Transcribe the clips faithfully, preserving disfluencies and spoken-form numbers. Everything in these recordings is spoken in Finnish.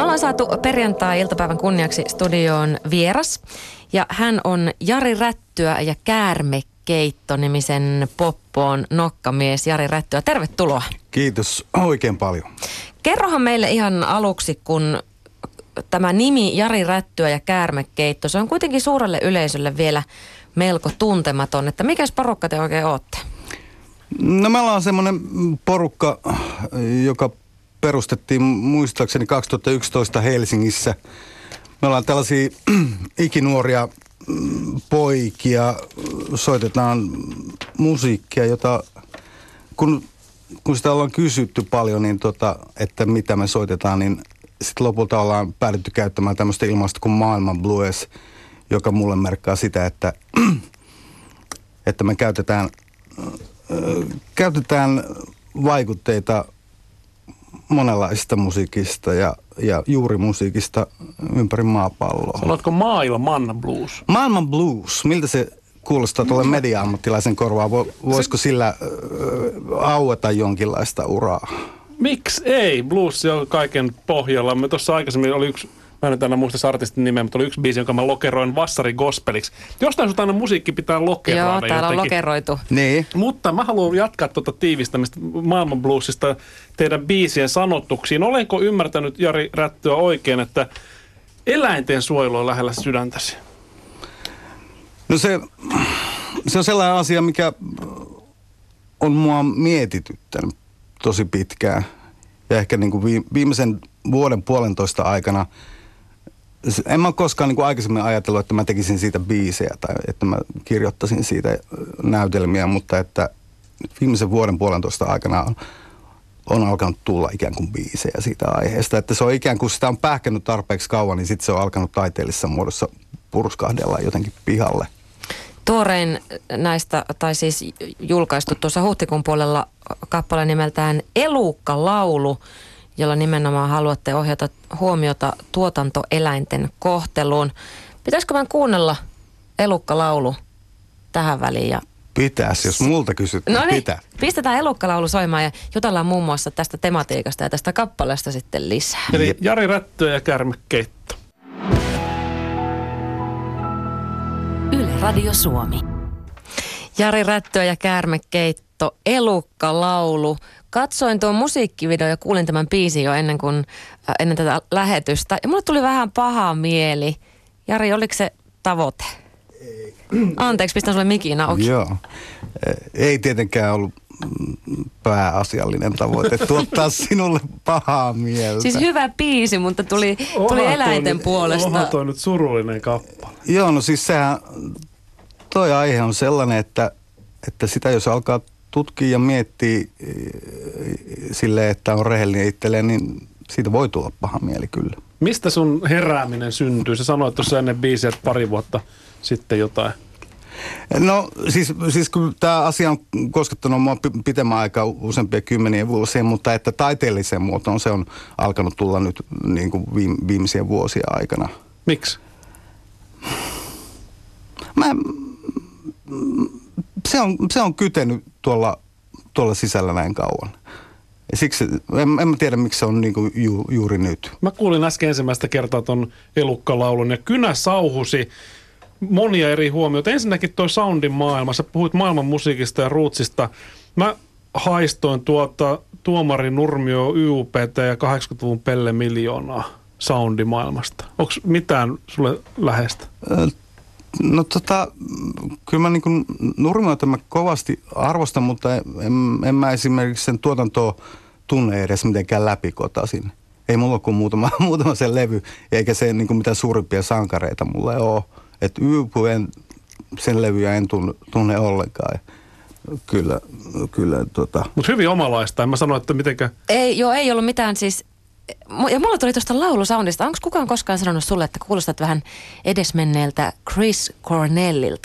Me ollaan saatu perjantai-iltapäivän kunniaksi studioon vieras ja hän on Jari Rättyä ja Käärmekeitto-nimisen poppoon nokkamies Jari Rättyä. Tervetuloa. Kiitos oikein paljon. Kerrohan meille ihan aluksi, kun tämä nimi Jari Rättyä ja Käärmekeitto, se on kuitenkin suurelle yleisölle vielä melko tuntematon, että mikäs porukka te oikein ootte? No me ollaan semmoinen porukka, joka perustettiin muistaakseni kaksituhattayksitoista Helsingissä. Me ollaan tällaisia ikinuoria poikia, soitetaan musiikkia, jota kun, kun sitä ollaan kysytty paljon, niin tota, että mitä me soitetaan, niin sitten lopulta ollaan päädytty käyttämään tämmöistä ilmausta kuin maailman blues, joka mulle merkkaa sitä, että, että me käytetään, käytetään vaikutteita monenlaisista musiikista ja, ja juurimusiikista ympäri maapalloa. Sanotko maailman blues? Maailman blues. Miltä se kuulostaa tuolle media-ammattilaisen korvaan? Voisiko se sillä äh, aueta jonkinlaista uraa? Miksi ei? Blues on kaiken pohjalla. Me tuossa aikaisemmin oli yksi, mä en nyt aina muista artistin nimeä, mutta oli yksi biisi, jonka mä lokeroin Vassari Gospeliksi. Jostain sut aina musiikki pitää lokeroida. Joo, täällä jotenkin. on lokeroitu. Niin. Mutta mä haluan jatkaa tuota tiivistämistä maailman bluesista teidän biisien sanotuksiin. Olenko ymmärtänyt, Jari Rättyä, oikein, että eläinten suojelu on lähellä sydäntäsi? No se, se on sellainen asia, mikä on mua mietityttänyt tosi pitkään. Ja ehkä niin kuin viimeisen vuoden puolentoista aikana, en mä ole koskaan niin kuin aikaisemmin ajatellut, että mä tekisin siitä biisejä tai että mä kirjoittaisin siitä näytelmiä, mutta että viimeisen vuoden puolentoista aikana on, on alkanut tulla ikään kuin biisejä siitä aiheesta. Että se on ikään kuin sitä on pähkännyt tarpeeksi kauan, niin sitten se on alkanut taiteellisessa muodossa purskahdella jotenkin pihalle. Tuorein näistä, tai siis julkaistu tuossa huhtikuun puolella kappale nimeltään Elukka-laulu, jolla nimenomaan haluatte ohjata huomiota tuotantoeläinten kohteluun. Pitäisikö vaan kuunnella Elukka-laulu tähän väliin? Ja pitäisi, jos multa kysyt, no niin, pitää. Pistetään Elukka-laulu soimaan ja jutellaan muun muassa tästä tematiikasta ja tästä kappaleesta sitten lisää. Eli Jari Rättyä ja Käärmekeitto. Yle Radio Suomi. Jari Rättyä ja Käärmekeitto, Elukka-laulu. Katsoin tuon musiikkivideo ja kuulin tämän biisin jo ennen, kuin, äh, ennen tätä lähetystä. Ja mulle tuli vähän paha mieli. Jari, oliko se tavoite? Ei. Anteeksi, pistän sulle mikin auki. Joo. Ei tietenkään ollut pääasiallinen tavoite tuottaa sinulle pahaa mieltä. Siis hyvä biisi, mutta tuli, tuli eläinten toi, puolesta. Onhan toi nyt surullinen kappale. Joo, no siis sehän, toi aihe on sellainen, että, että sitä jos alkaa tutkia ja miettiä silleen, että on rehellinen itselleen, niin siitä voi tulla paha mieli kyllä. Mistä sun herääminen syntyy? Sä sanoit tuossa ennen biisiä, että pari vuotta sitten jotain. No siis, siis kun tämä asia on koskettanut mua pitemmän aikaa useampia kymmeniä vuosia, mutta että taiteelliseen muotoon se on alkanut tulla nyt niin kuin viimeisiä vuosia aikana. Miksi? Mä, se, on, se on kytenyt tuolla, tuolla sisällä näin kauan. Ja siksi en, en mä tiedä, miksi se on niin kuin ju, juuri nyt. Mä kuulin äsken ensimmäistä kertaa ton Elukka-laulun ja kynä sauhusi monia eri huomioita. Ensinnäkin toi soundin maailma. Sä puhuit maailman musiikista ja rootsista. Mä haistoin tuota Tuomari Nurmio Y U P T ja kahdeksankymmentäluvun Pelle Miljoonaa soundimaailmasta. Onko mitään sulle läheistä? No tota, kyllä mä niin kuin Nurmiota mä kovasti arvostan, mutta en, en mä esimerkiksi sen tuotantoa tunne edes mitenkään läpikotaisin. Ei mulla ole kuin muutama, muutama sen levy, eikä se niin kuin mitään suurimpia sankareita mulle ole. Että Y P en, sen levyjä en tunne, tunne ollenkaan. Kyllä, kyllä tota. Mutta hyvin omalaista. En mä sano, että mitenkään. Ei, joo, ei ollut mitään siis. Ja mulla tuli tuosta laulusoundista. Onko kukaan koskaan sanonut sulle, että kuulostat vähän edesmenneeltä Chris Cornellilta?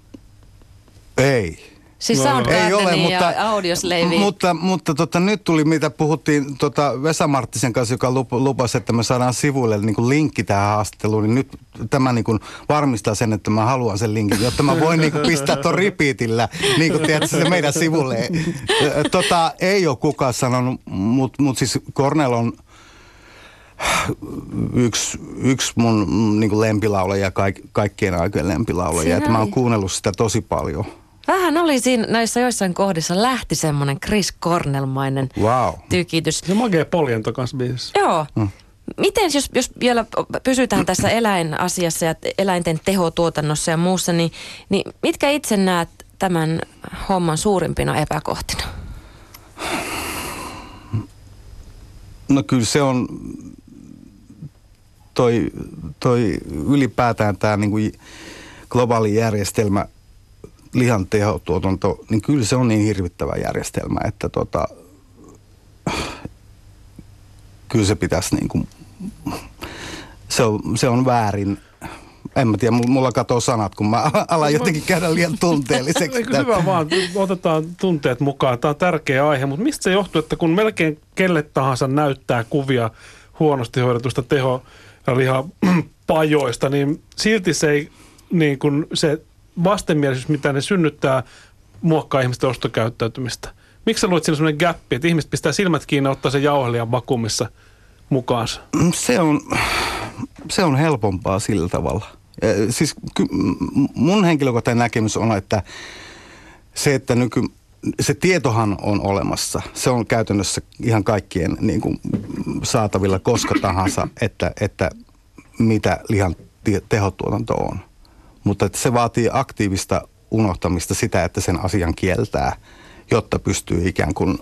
Ei. Siis No, Soundgardenin ja Audioslave. Mutta, mutta tota, nyt tuli, mitä puhuttiin tota Vesa Marttisen kanssa, joka lupasi, että me saadaan sivuille niin kuin linkki tähän haastatteluun, niin nyt tämä niin kuin varmistaa sen, että mä haluan sen linkin, jotta mä voin niin kuin pistää ton repeatillä, niin kuin tiedätkö, se meidän sivulle. Tota, ei ole kukaan sanonut, mutta mut siis Cornell on, yksi, yksi mun niin kuin lempilaulaja, kaik, kaikkien aikojen lempilaulaja. Että mä oon kuunnellut sitä tosi paljon. Vähän oli siinä näissä joissain kohdissa lähti semmoinen Chris Cornell-mainen Wow. tykitys. Se Magee Poljento kanssa biisissä. Joo. Mm. Miten jos, jos vielä pysytään tässä eläinasiassa ja eläinten tehotuotannossa ja muussa, niin, niin mitkä itse näet tämän homman suurimpina epäkohtina? No kyllä se on toi, toi ylipäätään tämä niinku globaali järjestelmä, lihan tehotuotanto, niin kyllä se on niin hirvittävä järjestelmä, että tota, kyllä se pitäisi niinku, se on, se on väärin. En mä tiedä, mulla katoo sanat, kun mä alan jotenkin käydä liian tunteelliseksi. Eikö hyvä vaan, otetaan tunteet mukaan. Tämä on tärkeä aihe, mutta mistä se johtuu, että kun melkein kelle tahansa näyttää kuvia huonosti hoidetusta teho- ja lihapajoista, niin silti se ei, niin kuin se vastenmielisyys, mitä ne synnyttää, muokkaa ihmisten ostokäyttäytymistä. Miksi sä luulet siinä sellainen gappi, että ihmiset pistää silmät kiinni ja ottaa sen jauhelijan vakuumissa mukaansa? Se on, se on helpompaa sillä tavalla. Siis mun henkilökohtainen näkemys on, että se, että nyky, se tietohan on olemassa. Se on käytännössä ihan kaikkien niin kuin, saatavilla koska tahansa, että, että mitä lihan tehotuotanto on. Mutta että se vaatii aktiivista unohtamista sitä, että sen asian kieltää, jotta pystyy ikään kuin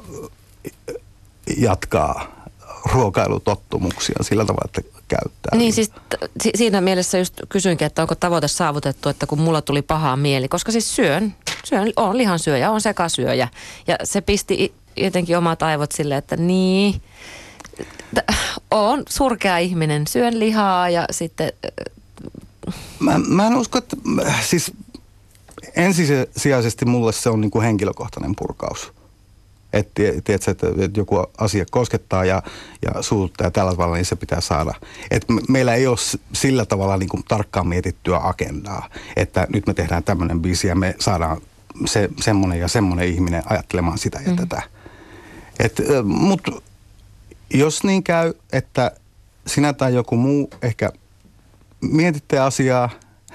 jatkaa ruokailutottumuksia sillä tavalla, että käyttää. Niin siis t- siinä mielessä just kysyinkin, että onko tavoite saavutettu, että kun mulla tuli paha mieli, koska siis syön, syön on lihansyöjä, on sekasyöjä ja se pisti jotenkin omat aivot silleen, että niin, t- on surkea ihminen, syön lihaa ja sitten... Mä, mä en usko, että siis ensisijaisesti mulle se on niin kuin henkilökohtainen purkaus. Että tiedätkö, että, että joku asia koskettaa ja, ja suututtaa ja tällä tavalla, niin se pitää saada. Että me, meillä ei ole sillä tavalla niin kuin tarkkaan mietittyä agendaa, että nyt me tehdään tämmöinen biisi ja me saadaan se, semmoinen ja semmoinen ihminen ajattelemaan sitä ja mm. tätä. Mutta jos niin käy, että sinä tai joku muu ehkä mietitte asiaa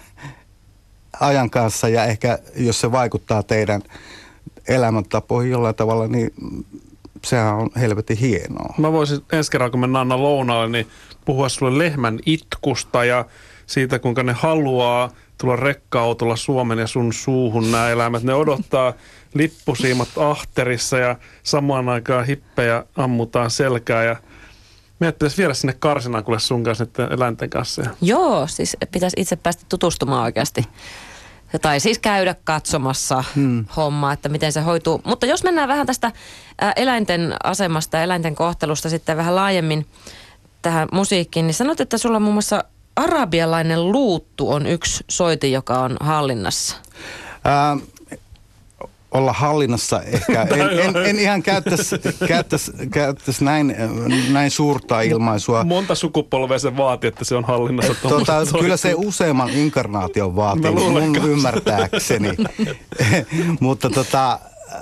ajan kanssa ja ehkä jos se vaikuttaa teidän elämäntapoihin jollain tavalla, niin sehän on helvetin hienoa. Mä voisin ensi kerran, kun mennään Anna lounaalle, niin puhua sulle lehmän itkusta ja siitä, kuinka ne haluaa tulla rekka-autolla Suomen ja sun suuhun nämä eläimet. Ne odottaa lippusiimat ahterissa ja samaan aikaan hippejä ammutaan selkää ja meidät pitäisi viedä sinne karsinaan kuule sun kanssa niiden eläinten kanssa. Joo, siis pitäisi itse päästä tutustumaan oikeasti. Tai siis käydä katsomassa hmm. hommaa, että miten se hoituu. Mutta jos mennään vähän tästä eläinten asemasta ja eläinten kohtelusta sitten vähän laajemmin tähän musiikkiin, niin sanot, että sulla muun muassa arabialainen luuttu on yksi soitin, joka on hallinnassa. Ää, olla hallinnassa ehkä. En, en, en ihan käyttäisi käyttäisi, käyttäisi näin, näin suurta ilmaisua. Monta sukupolvea se vaatii, että se on hallinnassa. Tota, kyllä se useamman inkarnaation vaatii, mun ymmärtääkseni. Mutta tota,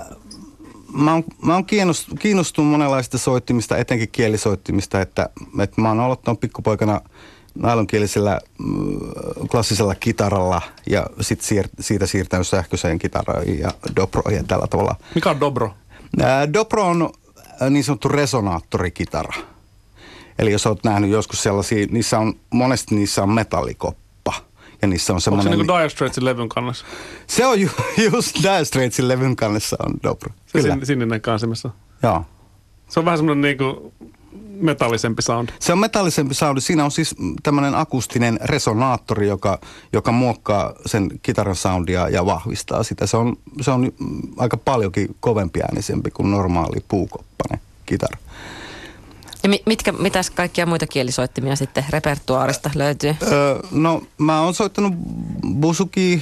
mä oon, mä oon kiinnostunut, kiinnostunut monenlaista soittimista, etenkin kielisoittimista, että, että mä oon aloittanut pikkupoikana nailonkielisellä klassisella kitaralla ja sitten siir- siitä siirtänyt sähköiseen kitaraan ja dobroihin ja tällä tavalla. Mikä on dobro? Ää, dobro on niin sanottu resonaattorikitara. Eli jos olet nähnyt joskus sellaisia, niissä on, monesti niissä on metallikoppa. Ja niissä on semmoinen... Onko se niin kuin Dire Straitsin levyn kannessa? Se on ju, just Dire Straitsin levyn kannessa on dobro. Se sin, sininen kansimessa. Joo. Se on vähän semmoinen niin kuin metallisempi sound. Se on metallisempi sound. Siinä on siis tämmöinen akustinen resonaattori, joka, joka muokkaa sen kitaran soundia ja vahvistaa sitä. Se on, se on aika paljonkin kovempi äänisempi kuin normaali puukoppainen kitara. Ja mitkä, mitäs kaikkia muita kielisoittimia sitten repertuaarista löytyy? Öö, no mä oon soittanut busuki,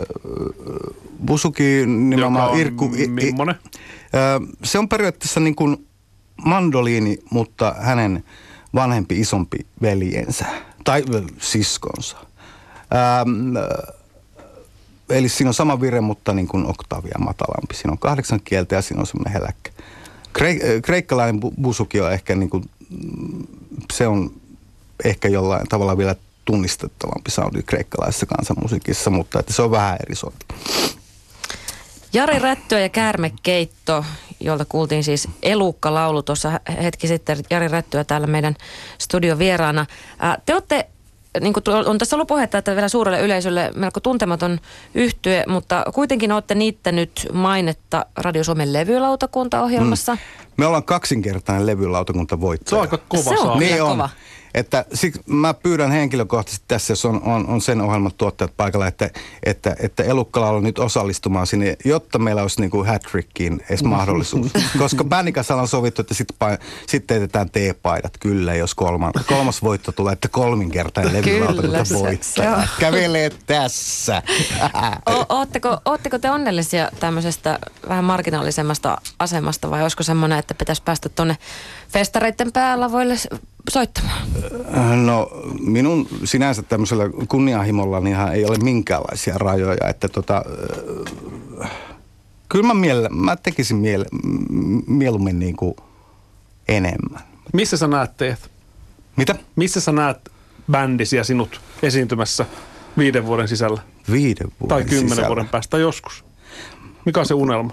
busuki nimenomaan Irkku. Mimmonen? Öö, se on periaatteessa niin kuin mandoliini, mutta hänen vanhempi isompi veljensä tai siskonsa. Ähm, eli siinä on sama vire, mutta niin kuin oktavia matalampi. Siinä on kahdeksan kieltä ja siinä on semmoinen heläkkä. Kre- kreikkalainen bu- busuki on ehkä niin kuin, se on ehkä jollain tavalla vielä tunnistettavampi soundi kreikkalaisessa kansanmusiikissa, mutta että se on vähän eri sorti. Jari Rättyä ja Käärmekeitto, jolta kuultiin siis Elukka-laulu tuossa hetki sitten. Jari Rättyä täällä meidän studion vieraana. Te olette, niin kuin on tässä ollut puhetta, että vielä suurelle yleisölle melko tuntematon yhtye, mutta kuitenkin olette niittänyt mainetta Radio Suomen levylautakuntaohjelmassa. Mm. Me ollaan kaksinkertainen levylautakuntavoittaja. Se on aika kova Se on saa. Niin on. kova. Että siksi mä pyydän henkilökohtaisesti tässä, jos on, on, on sen ohjelman tuottajat paikalla, että, että, että Elukka-laulu nyt osallistumaan sinne, jotta meillä olisi niin kuin hat-trickiin edes mahdollisuus. Koska bändin kanssa on sovittu, että sitten sit teetetään T-paidat, kyllä, jos kolman, kolmas voitto tulee, että kolminkertainen levylautakunta voittaja. Kävelee tässä. O- ootteko, ootteko te onnellisia tämmöisestä vähän marginaalisemmasta asemasta vai olisiko semmoinen, että pitäisi päästä tuonne festareiden päälavoille soittamaan? No minun sinänsä tämmöisellä kunnianhimolla niinhän ei ole minkäänlaisia rajoja, että tota, äh, kyllä mä, miele, mä tekisin miele, mieluummin niin kuin enemmän. Missä sä näet teet? Mitä? Missä sä näet bändisi ja sinut esiintymässä viiden vuoden sisällä? Viiden vuoden Tai kymmenen sisällä. vuoden päästä tai joskus? Mikä on se unelma?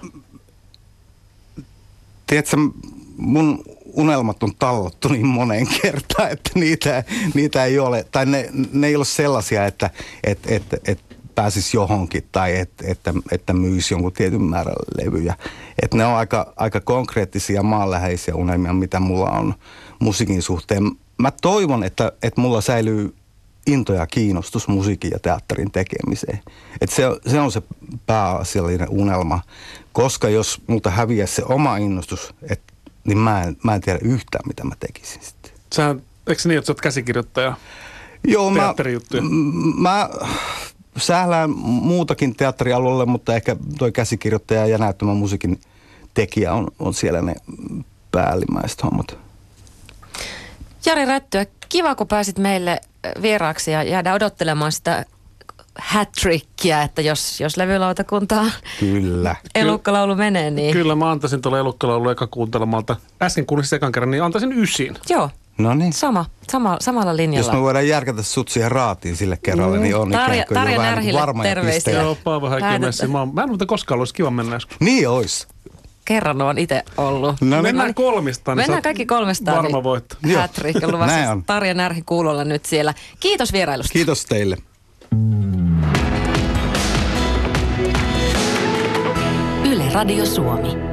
Tiedätkö, mun unelmat on tallottu niin moneen kertaan, että niitä, niitä ei ole, tai ne, ne ei ole sellaisia, että et, et, et pääsisi johonkin tai et, että, että myisi jonkun tietyn määrän levyjä. Et ne on aika, aika konkreettisia maanläheisiä unelmia, mitä mulla on musiikin suhteen. Mä toivon, että, että mulla säilyy into ja kiinnostus musiikin ja teatterin tekemiseen. Et se, se on se pääasiallinen unelma, koska jos multa häviäisi se oma innostus, et, niin mä en, mä en tiedä yhtään, mitä mä tekisin sitten. Sähän, eikö se niin, että sä oot käsikirjoittaja? Joo, mä, Teatterijuttuja? m- mä sählään muutakin teatterialueelle, mutta ehkä toi käsikirjoittaja ja näyttämän musiikin tekijä on, on siellä ne päällimmäiset hommat. Jari Rättyä, kiva kun pääsit meille vieraaksi ja jäädään odottelemaan sitä hat-trickiä, että jos, jos levylautakuntaan Kyllä. Elukka-laulu menee, niin Kyllä mä antaisin tuolle Elukka-laululle eka kuuntelemalta. Äsken kuulisin ekan kerran, niin antaisin ysin. joo, No niin. sama, sama, samalla linjalla. Jos me voidaan järkätä sut siihen raatiin sille kerralle, niin on Tarja- ikään kuin Tarja jo vähän Närhille varmoja terveisiä. pisteitä. Joo, Paavo Häikimäessä. Mä, mä en muuten koskaan olisi kiva mennä joskus. Niin ois. Kerran on itse ollut. No niin. Mennään kolmistaan. niin Mennään sä oot kaikki kolmestaan. Varma voitto. Joo, Hat-trick on luvassa. näin on. Tarja Närhi kuulolla nyt siellä. Kiitos vierailusta. Kiitos teille. Yle Radio Suomi.